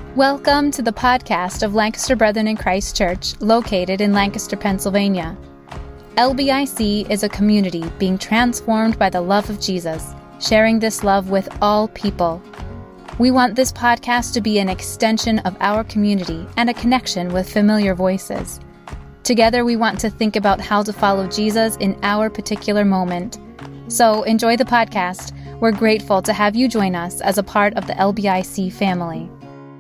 Welcome to the podcast of Lancaster Brethren in Christ Church, located in Lancaster, Pennsylvania. LBIC is a community being transformed by the love of Jesus, sharing this love with all people. We want this podcast to be an extension of our community and a connection with familiar voices. Together, we want to think about how to follow Jesus in our particular moment. So enjoy the podcast. We're grateful to have you join us as a part of the LBIC family.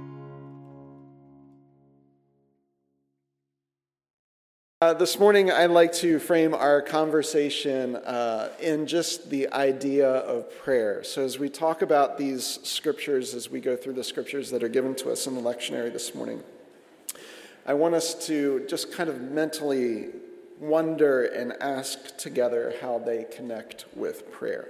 This morning, I'd like to frame our conversation in just the idea of prayer. So as we talk about these scriptures, as we go through the scriptures that are given to us in the lectionary this morning, I want us to just kind of mentally wonder and ask together how they connect with prayer.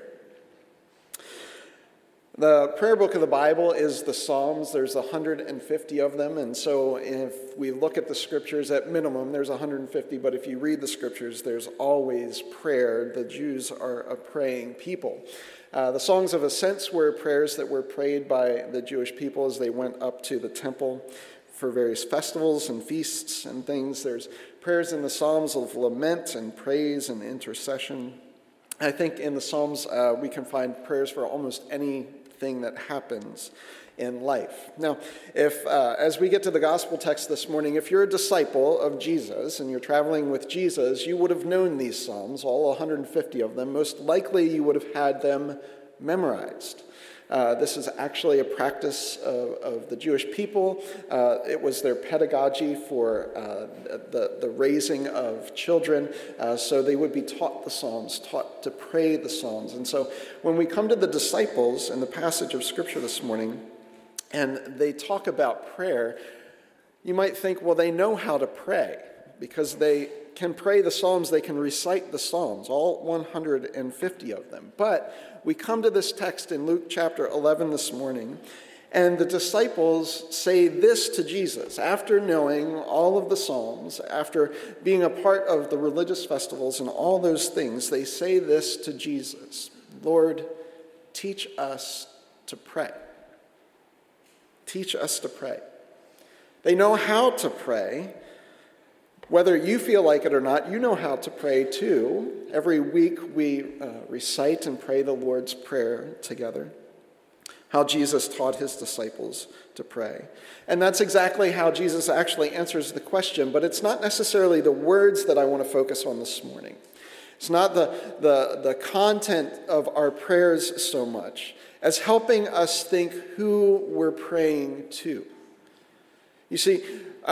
The prayer book of the Bible is the Psalms. There's 150 of them, and so if we look at the scriptures, at minimum, there's 150, but if you read the scriptures, there's always prayer. The Jews are a praying people. The Songs of Ascents were prayers that were prayed by the Jewish people as they went up to the temple for various festivals and feasts and things. There's prayers in the Psalms of lament and praise and intercession. I think in the Psalms we can find prayers for almost anything that happens in life. Now, if as we get to the gospel text this morning, if you're a disciple of Jesus and you're traveling with Jesus, you would have known these Psalms, all 150 of them. Most likely you would have had them memorized. This is actually a practice of the Jewish people. It was their pedagogy for the raising of children. So they would be taught the Psalms, taught to pray the Psalms. And so when we come to the disciples in the passage of Scripture this morning, and they talk about prayer, you might think, well, they know how to pray because they can pray the Psalms, they can recite the Psalms, all 150 of them. But we come to this text in Luke chapter 11 this morning, and the disciples say this to Jesus. After knowing all of the Psalms, after being a part of the religious festivals and all those things, they say this to Jesus: Lord, teach us to pray. Teach us to pray. They know how to pray. Whether you feel like it or not, you know how to pray too. Every week we recite and pray the Lord's Prayer together, how Jesus taught his disciples to pray. And that's exactly how Jesus actually answers the question, but it's not necessarily the words that I want to focus on this morning. It's not the content of our prayers so much as helping us think who we're praying to. You see,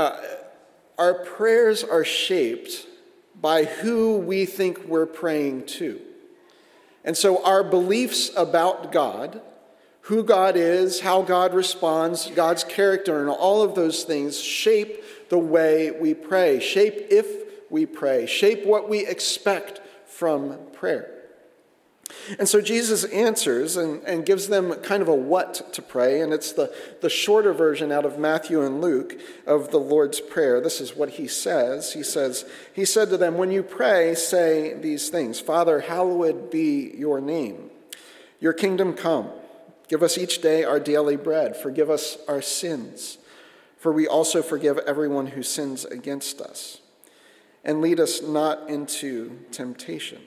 our prayers are shaped by who we think we're praying to. And so our beliefs about God, who God is, how God responds, God's character, and all of those things shape the way we pray, shape if we pray, shape what we expect from prayer. And so Jesus answers and gives them kind of a what to pray, and it's the shorter version out of Matthew and Luke of the Lord's Prayer. This is what he says. He said to them, when you pray, say these things: Father, hallowed be your name. Your kingdom come. Give us each day our daily bread. Forgive us our sins, for we also forgive everyone who sins against us. And lead us not into temptation.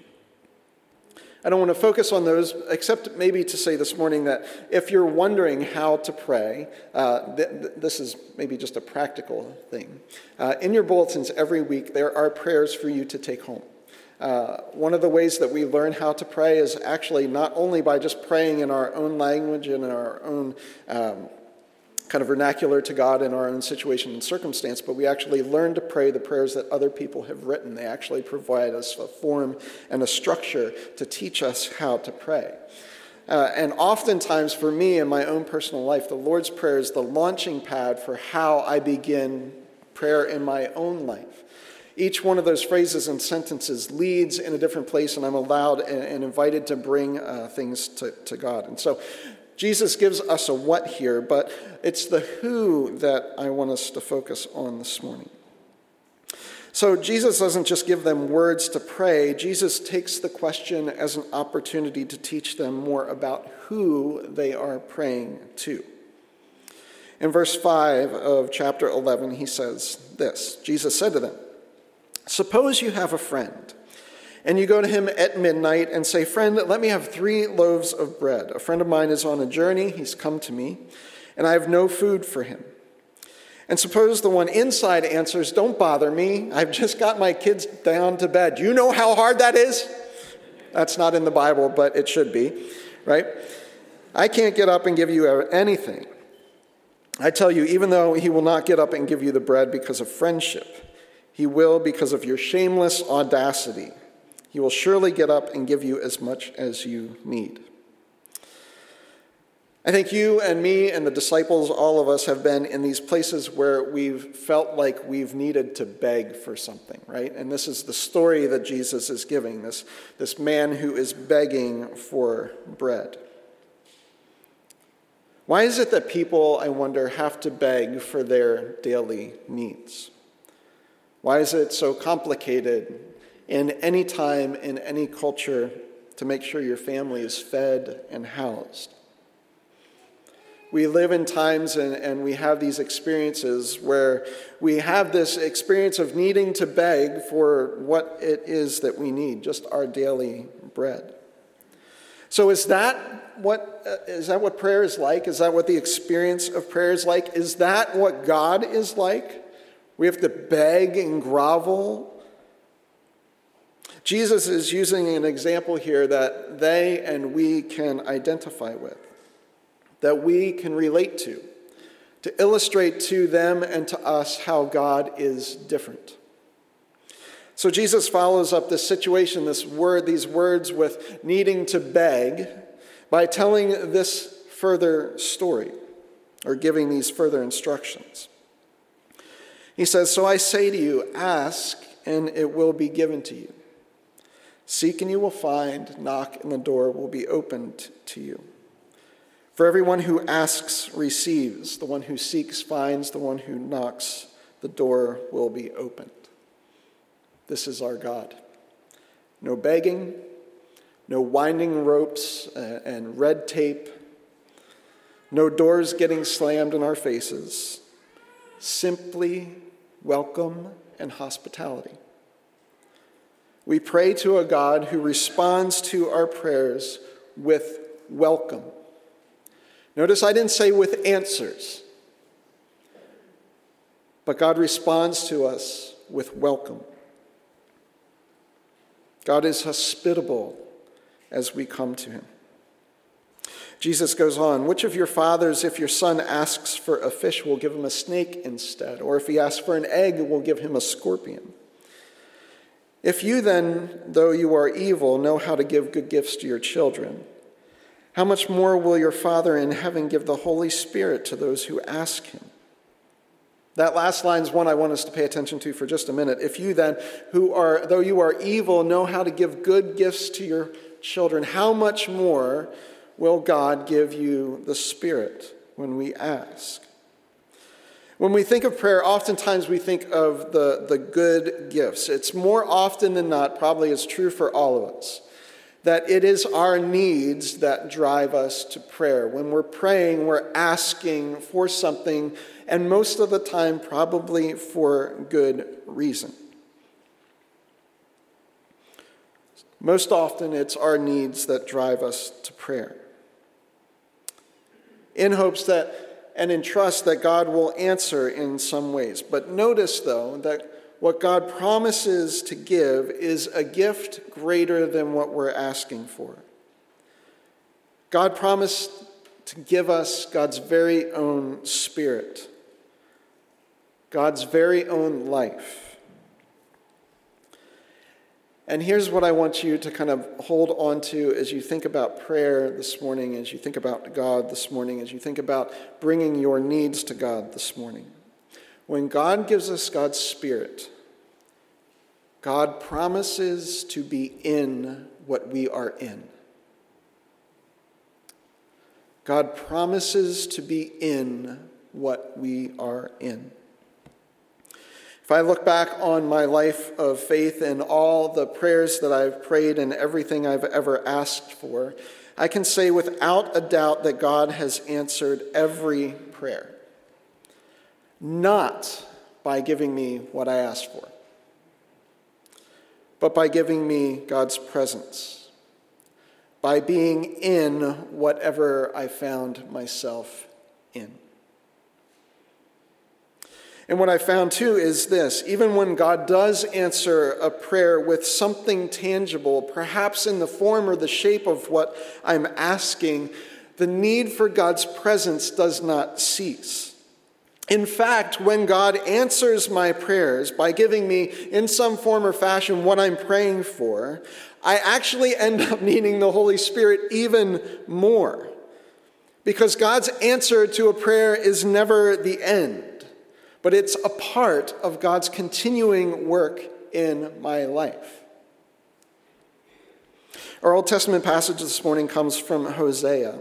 I don't want to focus on those, except maybe to say this morning that if you're wondering how to pray, this is maybe just a practical thing. In your bulletins every week, there are prayers for you to take home. One of the ways that we learn how to pray is actually not only by just praying in our own language and in our own kind of vernacular to God in our own situation and circumstance, but we actually learn to pray the prayers that other people have written. They actually provide us a form and a structure to teach us how to pray. And oftentimes for me in my own personal life, the Lord's Prayer is the launching pad for how I begin prayer in my own life. Each one of those phrases and sentences leads in a different place, and I'm allowed and invited to bring things to God. And so Jesus gives us a what here, but it's the who that I want us to focus on this morning. So Jesus doesn't just give them words to pray. Jesus takes the question as an opportunity to teach them more about who they are praying to. In verse 5 of chapter 11, he says this. Jesus said to them, "Suppose you have a friend, and you go to him at midnight and say, 'Friend, let me have 3 loaves of bread. A friend of mine is on a journey. He's come to me, and I have no food for him.' And suppose the one inside answers, 'Don't bother me. I've just got my kids down to bed.' You know how hard that is?" That's not in the Bible, but it should be, right? "I can't get up and give you anything. I tell you, even though he will not get up and give you the bread because of friendship, he will because of your shameless audacity. He will surely get up and give you as much as you need." I think you and me and the disciples, all of us, have been in these places where we've felt like we've needed to beg for something, right? And this is the story that Jesus is giving, this man who is begging for bread. Why is it that people, I wonder, have to beg for their daily needs? Why is it so complicated in any time, in any culture, to make sure your family is fed and housed? We live in times and we have these experiences where we have this experience of needing to beg for what it is that we need, just our daily bread. So is that what prayer is like? Is that what the experience of prayer is like? Is that what God is like? We have to beg and grovel. Jesus is using an example here that they and we can identify with, that we can relate to illustrate to them and to us how God is different. So Jesus follows up this situation, these words with needing to beg, by telling this further story, or giving these further instructions. He says, "So I say to you, ask, and it will be given to you. Seek, and you will find. Knock, and the door will be opened to you. For everyone who asks receives. The one who seeks finds. The one who knocks, the door will be opened." This is our God. No begging, no winding ropes and red tape, no doors getting slammed in our faces. Simply welcome and hospitality. We pray to a God who responds to our prayers with welcome. Notice I didn't say with answers, but God responds to us with welcome. God is hospitable as we come to him. Jesus goes on, "Which of your fathers, if your son asks for a fish, will give him a snake instead? Or if he asks for an egg, will give him a scorpion? If you then, though you are evil, know how to give good gifts to your children, how much more will your Father in heaven give the Holy Spirit to those who ask him?" That last line is one I want us to pay attention to for just a minute. "If you then, though you are evil, know how to give good gifts to your children, how much more will God give you the Spirit when we ask?" When we think of prayer, oftentimes we think of the good gifts. It's more often than not, probably is true for all of us, that it is our needs that drive us to prayer. When we're praying, we're asking for something, and most of the time, probably for good reason. Most often, it's our needs that drive us to prayer, in hopes that and in trust that God will answer in some ways. But notice, though, that what God promises to give is a gift greater than what we're asking for. God promised to give us God's very own Spirit, God's very own life. And here's what I want you to kind of hold on to as you think about prayer this morning, as you think about God this morning, as you think about bringing your needs to God this morning. When God gives us God's Spirit, God promises to be in what we are in. God promises to be in what we are in. If I look back on my life of faith and all the prayers that I've prayed and everything I've ever asked for, I can say without a doubt that God has answered every prayer. not by giving me what I asked for, but by giving me God's presence, by being in whatever I found myself in. And what I found too is this: even when God does answer a prayer with something tangible, perhaps in the form or the shape of what I'm asking, the need for God's presence does not cease. In fact, when God answers my prayers by giving me in some form or fashion what I'm praying for, I actually end up needing the Holy Spirit even more. Because God's answer to a prayer is never the end, but it's a part of God's continuing work in my life. Our Old Testament passage this morning comes from Hosea.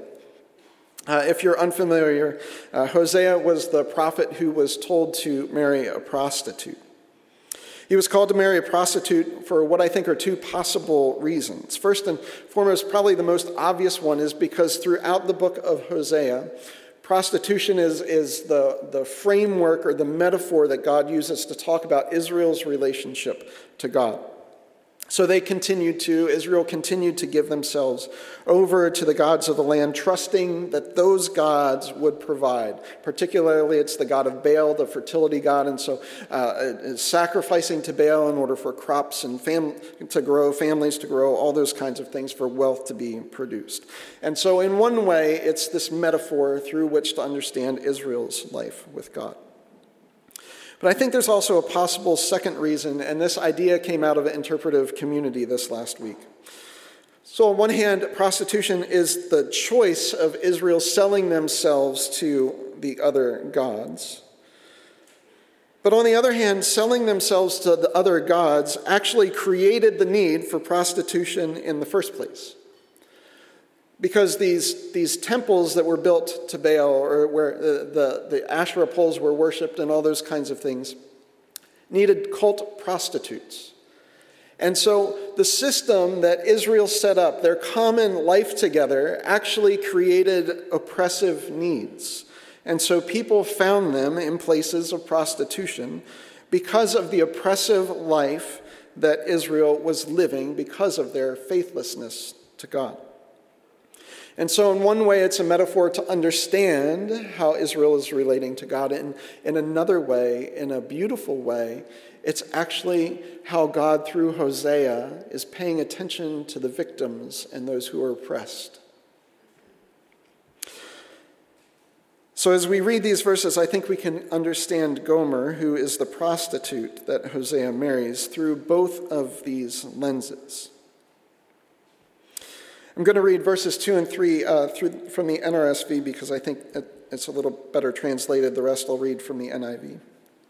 If you're unfamiliar, Hosea was the prophet who was told to marry a prostitute. He was called to marry a prostitute for what I think are two possible reasons. First and foremost, probably the most obvious one, is because throughout the book of Hosea, prostitution is the framework or the metaphor that God uses to talk about Israel's relationship to God. So Israel continued to give themselves over to the gods of the land, trusting that those gods would provide. Particularly, it's the god of Baal, the fertility god, and so sacrificing to Baal in order for crops and to grow, families to grow, all those kinds of things, for wealth to be produced. And so in one way, it's this metaphor through which to understand Israel's life with God. But I think there's also a possible second reason, and this idea came out of an interpretive community this last week. So on one hand, prostitution is the choice of Israel selling themselves to the other gods. But on the other hand, selling themselves to the other gods actually created the need for prostitution in the first place. Because these temples that were built to Baal, or where the Asherah poles were worshipped and all those kinds of things, needed cult prostitutes. And so the system that Israel set up, their common life together, actually created oppressive needs. And so people found them in places of prostitution because of the oppressive life that Israel was living because of their faithlessness to God. And so in one way, it's a metaphor to understand how Israel is relating to God. And in another way, in a beautiful way, it's actually how God, through Hosea, is paying attention to the victims and those who are oppressed. So as we read these verses, I think we can understand Gomer, who is the prostitute that Hosea marries, through both of these lenses. I'm going to read verses 2 and 3 from the NRSV because I think it's a little better translated. The rest I'll read from the NIV.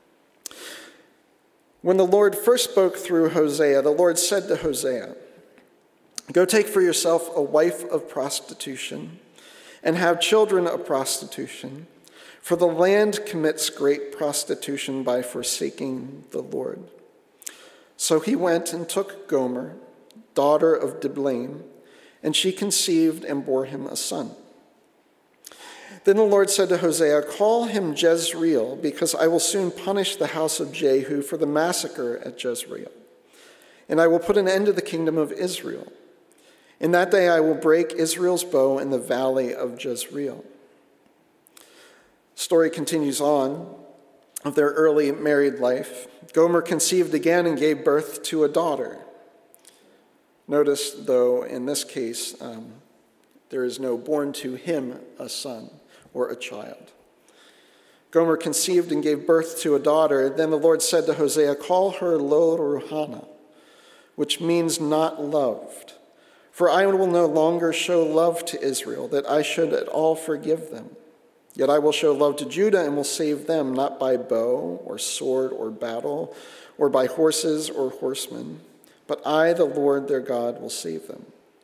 When the Lord first spoke through Hosea, the Lord said to Hosea, "Go take for yourself a wife of prostitution and have children of prostitution, for the land commits great prostitution by forsaking the Lord." So he went and took Gomer, daughter of Diblaim, and she conceived and bore him a son. Then the Lord said to Hosea, "Call him Jezreel, because I will soon punish the house of Jehu for the massacre at Jezreel. And I will put an end to the kingdom of Israel. In that day I will break Israel's bow in the valley of Jezreel." The story continues on of their early married life. Gomer conceived again and gave birth to a daughter. Notice, though, in this case, there is no born to him a son or a child. Gomer conceived and gave birth to a daughter. Then the Lord said to Hosea, "Call her Lo-Ruhamah, which means not loved. For I will no longer show love to Israel, that I should at all forgive them. Yet I will show love to Judah and will save them, not by bow or sword or battle, or by horses or horsemen. But I, the Lord their God, will save them."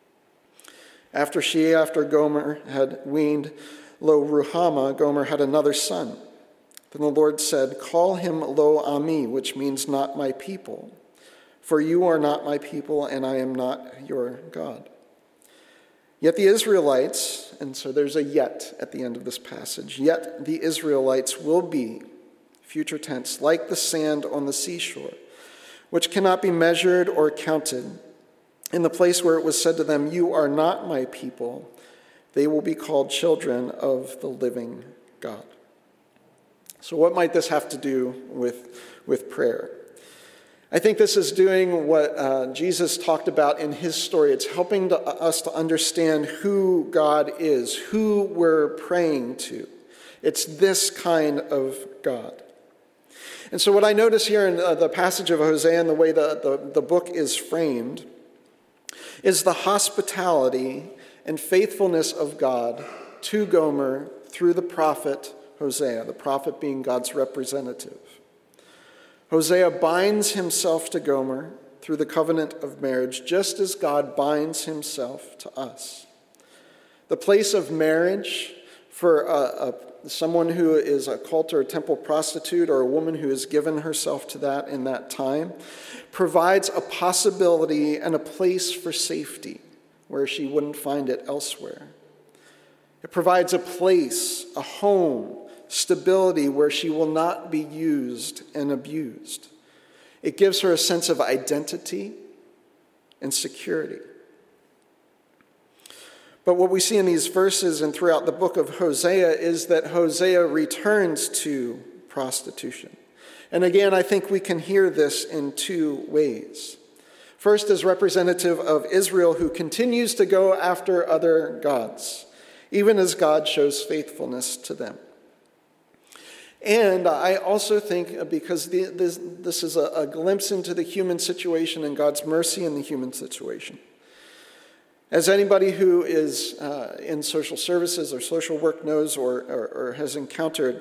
After Gomer had weaned Lo-Ruhamah, Gomer had another son. Then the Lord said, "Call him Lo-Ami, which means not my people. For you are not my people, and I am not your God." Yet the Israelites, and so there's a yet at the end of this passage, yet the Israelites will be future tense, like the sand on the seashore, which cannot be measured or counted. In the place where it was said to them, "You are not my people," they will be called children of the living God. So what might this have to do with prayer? I think this is doing what Jesus talked about in his story. It's helping us to understand who God is, who we're praying to. It's this kind of God. And so what I notice here in the passage of Hosea and the way the book is framed is the hospitality and faithfulness of God to Gomer through the prophet Hosea, the prophet being God's representative. Hosea binds himself to Gomer through the covenant of marriage, just as God binds himself to us. The place of marriage for someone who is a cult or a temple prostitute or a woman who has given herself to that in that time provides a possibility and a place for safety where she wouldn't find it elsewhere. It provides a place, a home, stability where she will not be used and abused. It gives her a sense of identity and security. But what we see in these verses and throughout the book of Hosea is that Hosea returns to prostitution. And again, I think we can hear this in two ways. First, as representative of Israel, who continues to go after other gods, even as God shows faithfulness to them. And I also think, because this is a glimpse into the human situation and God's mercy in the human situation. As anybody who is in social services or social work knows or has encountered,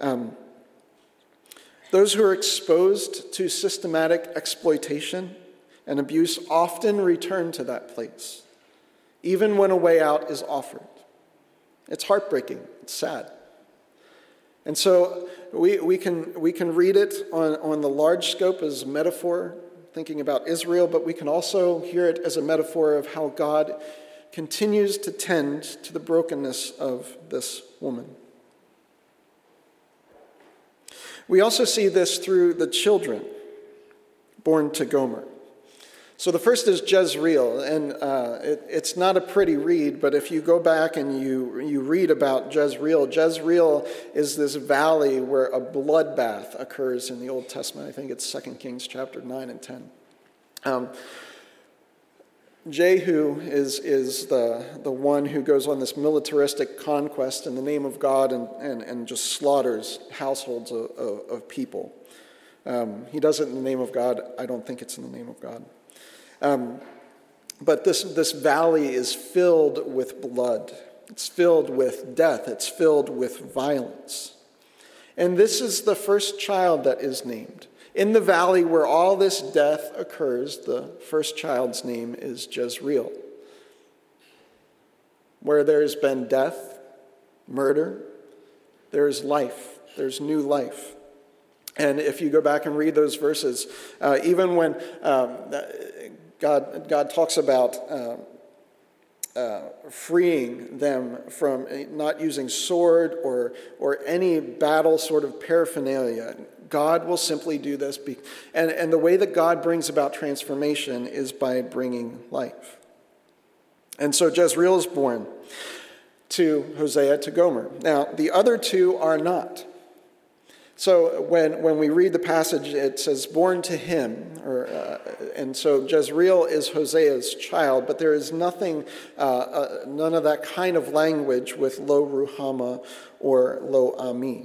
those who are exposed to systematic exploitation and abuse often return to that place, even when a way out is offered. It's heartbreaking. It's sad. And so we can read it on the large scope as a metaphor, thinking about Israel, but we can also hear it as a metaphor of how God continues to tend to the brokenness of this woman. We also see this through the children born to Gomer. So the first is Jezreel, and it's not a pretty read, but if you go back and you read about Jezreel, Jezreel is this valley where a bloodbath occurs in the Old Testament. I think it's 2 Kings chapter 9 and 10. Jehu is the one who goes on this militaristic conquest in the name of God and just slaughters households of people. He does it in the name of God. I don't think it's in the name of God. But this valley is filled with blood. It's filled with death. It's filled with violence. And this is the first child that is named. In the valley where all this death occurs, the first child's name is Jezreel. Where there's been death, murder, there's life. There's new life. And if you go back and read those verses, even when God talks about freeing them from not using sword or any battle sort of paraphernalia, God will simply do this. And the way that God brings about transformation is by bringing life. And so Jezreel is born to Hosea, to Gomer. Now, the other two are not. So when we read the passage, it says, born to him, and so Jezreel is Hosea's child, but there is none of that kind of language with Lo Ruhamah or Lo Ami.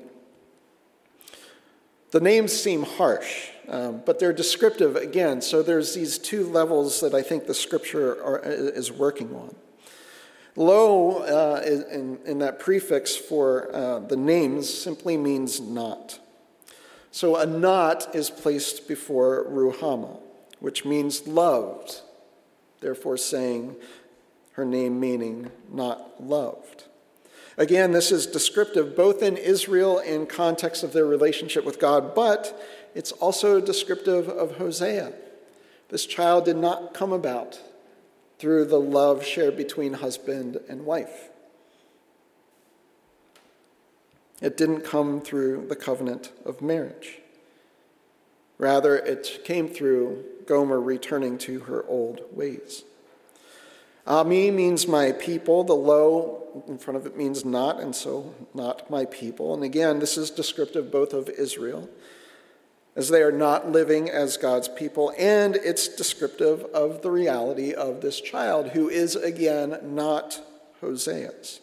The names seem harsh, but they're descriptive again, so there's these two levels that I think the scripture is working on. Lo, in that prefix for the names, simply means not. So a not is placed before Ruhamah, which means loved, therefore saying her name meaning not loved. Again, this is descriptive both in Israel in context of their relationship with God, but it's also descriptive of Hosea. This child did not come about through the love shared between husband and wife. It didn't come through the covenant of marriage. Rather, it came through Gomer returning to her old ways. Ami means my people. The lo in front of it means not, and so not my people. And again, this is descriptive both of Israel, as they are not living as God's people, and it's descriptive of the reality of this child, who is, again, not Hosea's.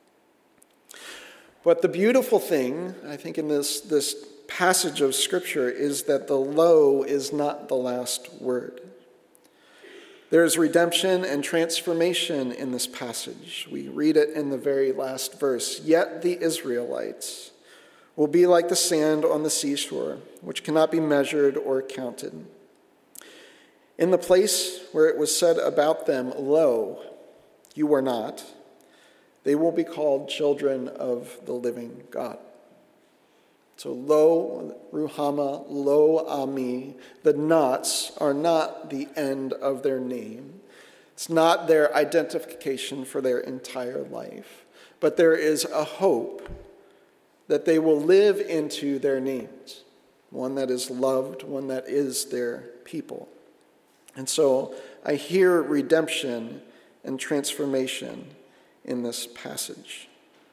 But the beautiful thing, I think, in this passage of Scripture is that the lo is not the last word. There is redemption and transformation in this passage. We read it in the very last verse. Yet the Israelites will be like the sand on the seashore, which cannot be measured or counted. In the place where it was said about them, lo, you are not, they will be called children of the living God. So lo, Ruhama, lo, Ami, the nots are not the end of their name. It's not their identification for their entire life. But there is a hope that they will live into their names, one that is loved, one that is their people. And so I hear redemption and transformation in this passage.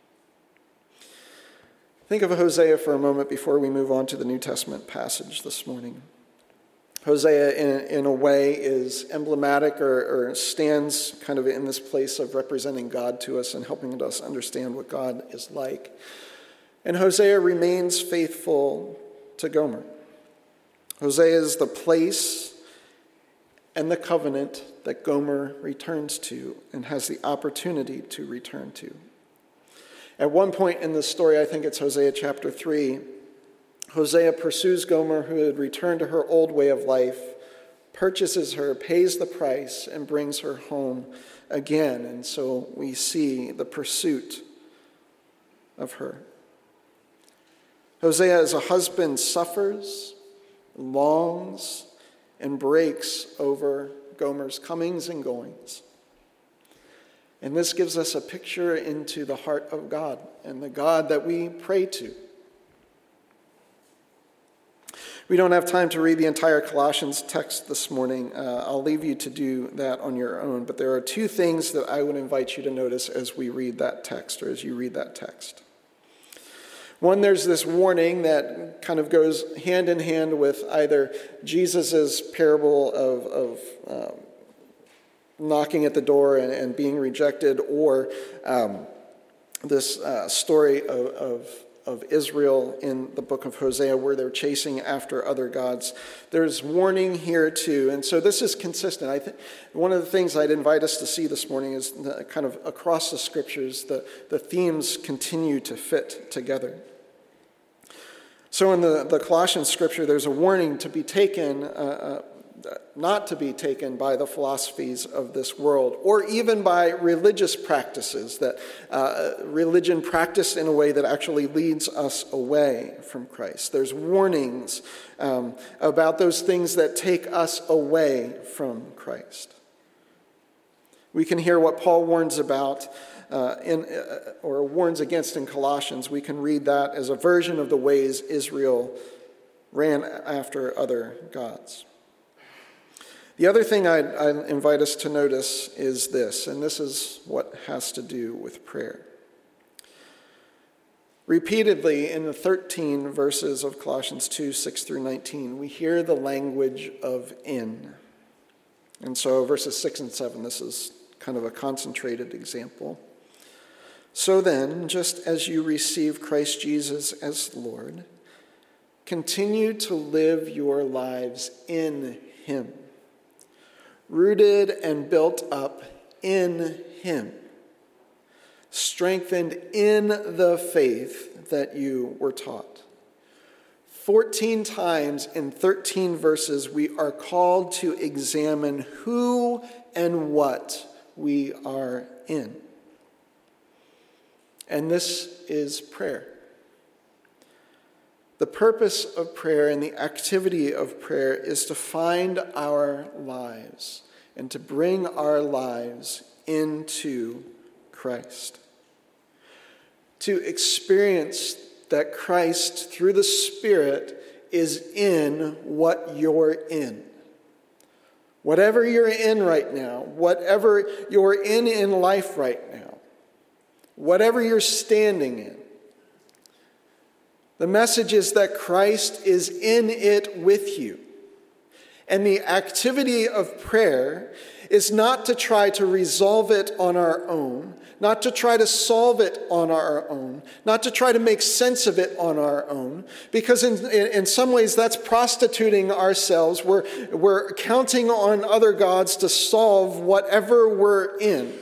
Think of Hosea for a moment before we move on to the New Testament passage this morning. Hosea, in a way, is emblematic or stands kind of in this place of representing God to us and helping us understand what God is like. And Hosea remains faithful to Gomer. Hosea is the place and the covenant that Gomer returns to and has the opportunity to return to. At one point in the story, I think it's Hosea chapter 3, Hosea pursues Gomer, who had returned to her old way of life, purchases her, pays the price, and brings her home again. And so we see the pursuit of her. Hosea as a husband suffers, longs, and breaks over Gomer's comings and goings. And this gives us a picture into the heart of God and the God that we pray to. We don't have time to read the entire Colossians text this morning. I'll leave you to do that on your own. But there are two things that I would invite you to notice as we read that text, or as you read that text. One, there's this warning that kind of goes hand in hand with either Jesus' parable of knocking at the door and being rejected, or this story of Israel in the book of Hosea, where they're chasing after other gods. There's warning here too, and so this is consistent. I think one of the things I'd invite us to see this morning is kind of across the scriptures, the themes continue to fit together. So in the Colossians scripture, there's a warning to be taken, not to be taken by the philosophies of this world, or even by religious practices, that religion practiced in a way that actually leads us away from Christ. There's warnings about those things that take us away from Christ. We can hear what Paul warns about or warns against in Colossians. We can read that as a version of the ways Israel ran after other gods. The other thing I'd invite us to notice is this, and this is what has to do with prayer. Repeatedly in the 13 verses of Colossians 2, 6 through 19, we hear the language of in. And so verses 6 and 7, this is kind of a concentrated example. So then, just as you receive Christ Jesus as Lord, continue to live your lives in him, rooted and built up in him, strengthened in the faith that you were taught. 14 times in 13 verses, we are called to examine who and what we are in. And this is prayer. The purpose of prayer and the activity of prayer is to find our lives and to bring our lives into Christ. To experience that Christ, through the Spirit, is in what you're in. Whatever you're in right now, whatever you're in life right now, whatever you're standing in, the message is that Christ is in it with you. And the activity of prayer is not to try to resolve it on our own, not to try to solve it on our own, not to try to make sense of it on our own, because in some ways that's prostituting ourselves. We're counting on other gods to solve whatever we're in.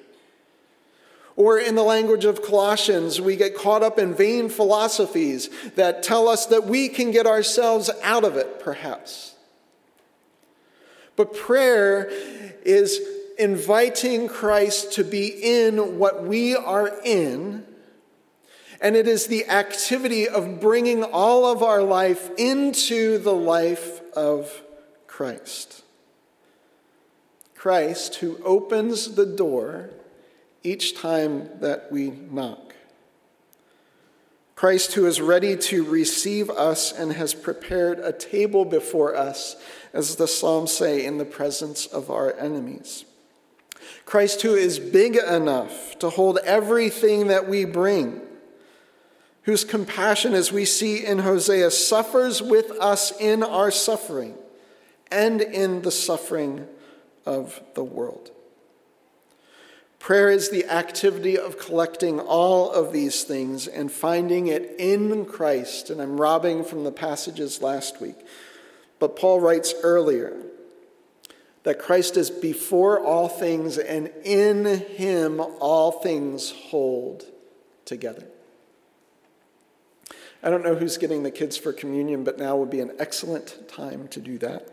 Or in the language of Colossians, we get caught up in vain philosophies that tell us that we can get ourselves out of it, perhaps. But prayer is inviting Christ to be in what we are in, and it is the activity of bringing all of our life into the life of Christ. Christ, who opens the door each time that we knock. Christ, who is ready to receive us and has prepared a table before us, as the Psalms say, in the presence of our enemies. Christ, who is big enough to hold everything that we bring, whose compassion, as we see in Hosea, suffers with us in our suffering and in the suffering of the world. Prayer is the activity of collecting all of these things and finding it in Christ. And I'm robbing from the passages last week. But Paul writes earlier that Christ is before all things, and in him all things hold together. I don't know who's getting the kids for communion, but now would be an excellent time to do that.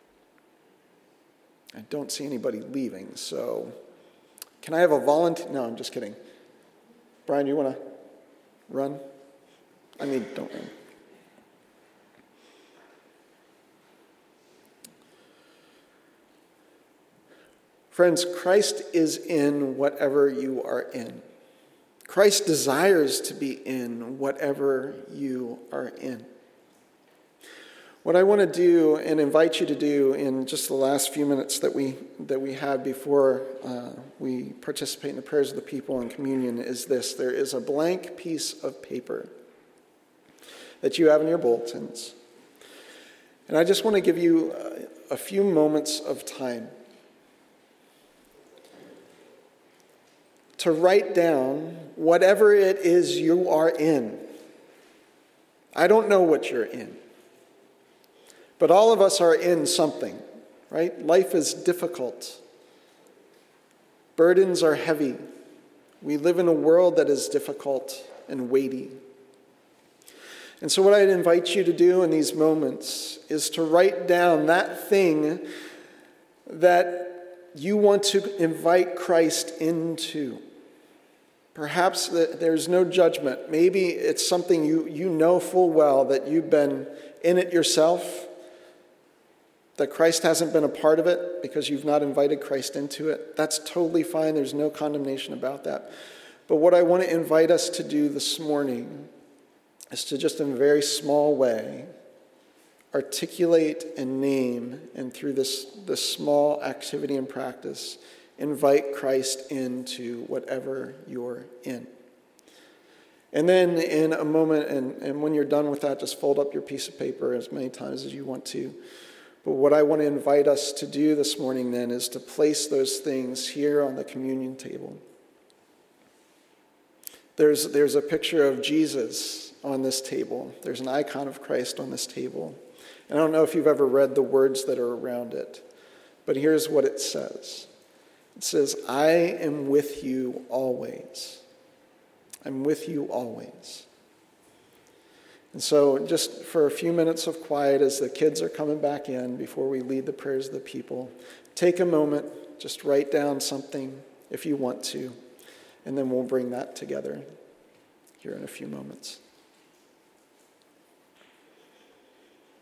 I don't see anybody leaving, so can I have a volunteer? No, I'm just kidding. Brian, you want to run? Don't run. Friends, Christ is in whatever you are in. Christ desires to be in whatever you are in. What I want to do and invite you to do in just the last few minutes that we have before we participate in the prayers of the people and communion is this. There is a blank piece of paper that you have in your bulletins. And I just want to give you a few moments of time to write down whatever it is you are in. I don't know what you're in. But all of us are in something, right? Life is difficult. Burdens are heavy. We live in a world that is difficult and weighty. And so what I'd invite you to do in these moments is to write down that thing that you want to invite Christ into. Perhaps there's no judgment. Maybe it's something you know full well that you've been in it yourself, that Christ hasn't been a part of it because you've not invited Christ into it. That's totally fine. There's no condemnation about that. But what I want to invite us to do this morning is to just in a very small way articulate and name, and through this small activity and practice, invite Christ into whatever you're in. And then in a moment, and when you're done with that, just fold up your piece of paper as many times as you want to. But what I want to invite us to do this morning then is to place those things here on the communion table. There's a picture of Jesus on this table. There's an icon of Christ on this table. And I don't know if you've ever read the words that are around it, but here's what it says. It says, I am with you always. I'm with you always. And so just for a few minutes of quiet as the kids are coming back in before we lead the prayers of the people, take a moment, just write down something if you want to, and then we'll bring that together here in a few moments.